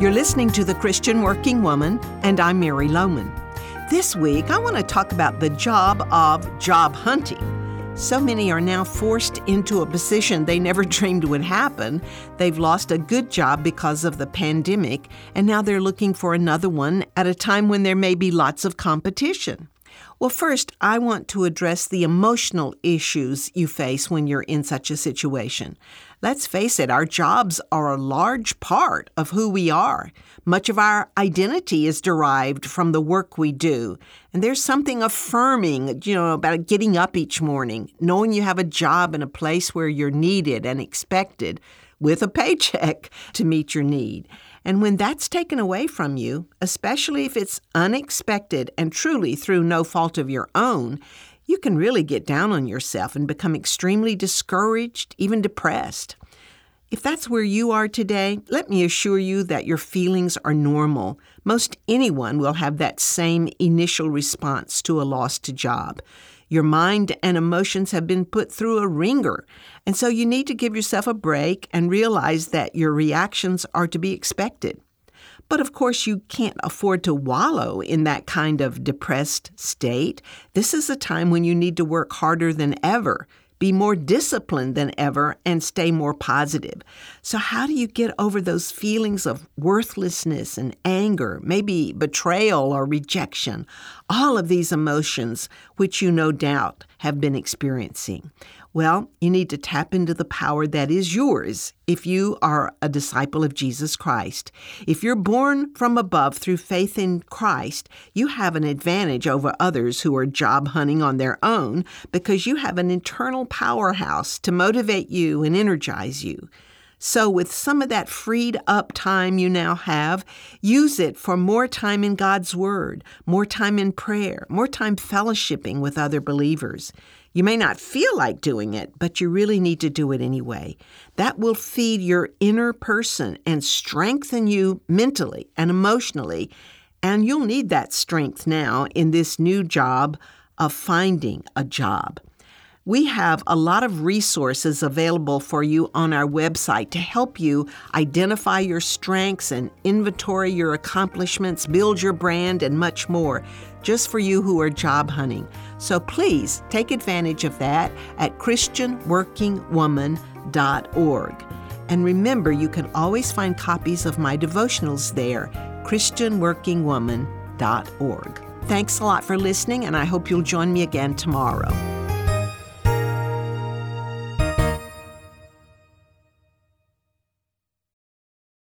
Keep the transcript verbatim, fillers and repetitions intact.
You're listening to The Christian Working Woman, and I'm Mary Lohman. This week, I want to talk about the job of job hunting. So many are now forced into a position they never dreamed would happen. They've lost a good job because of the pandemic, and now they're looking for another one at a time when there may be lots of competition. Well, first, I want to address the emotional issues you face when you're in such a situation. Let's face it, our jobs are a large part of who we are. Much of our identity is derived from the work we do. And there's something affirming, you know, about getting up each morning, knowing you have a job in a place where you're needed and expected with a paycheck to meet your need. And when that's taken away from you, especially if it's unexpected and truly through no fault of your own, you can really get down on yourself and become extremely discouraged, even depressed. If that's where you are today, let me assure you that your feelings are normal. Most anyone will have that same initial response to a lost job. Your mind and emotions have been put through a ringer, and so you need to give yourself a break and realize that your reactions are to be expected. But of course, you can't afford to wallow in that kind of depressed state. This is a time when you need to work harder than ever, be more disciplined than ever, and stay more positive. So how do you get over those feelings of worthlessness and anger, maybe betrayal or rejection? All of these emotions, which you no doubt have been experiencing. Well, you need to tap into the power that is yours if you are a disciple of Jesus Christ. If you're born from above through faith in Christ, you have an advantage over others who are job hunting on their own because you have an internal powerhouse to motivate you and energize you. So with some of that freed up time you now have, use it for more time in God's Word, more time in prayer, more time fellowshipping with other believers. You may not feel like doing it, but you really need to do it anyway. That will feed your inner person and strengthen you mentally and emotionally, and you'll need that strength now in this new job of finding a job. We have a lot of resources available for you on our website to help you identify your strengths and inventory your accomplishments, build your brand, and much more, just for you who are job hunting. So please take advantage of that at christian working woman dot org. And remember, you can always find copies of my devotionals there, christian working woman dot org. Thanks a lot for listening, and I hope you'll join me again tomorrow.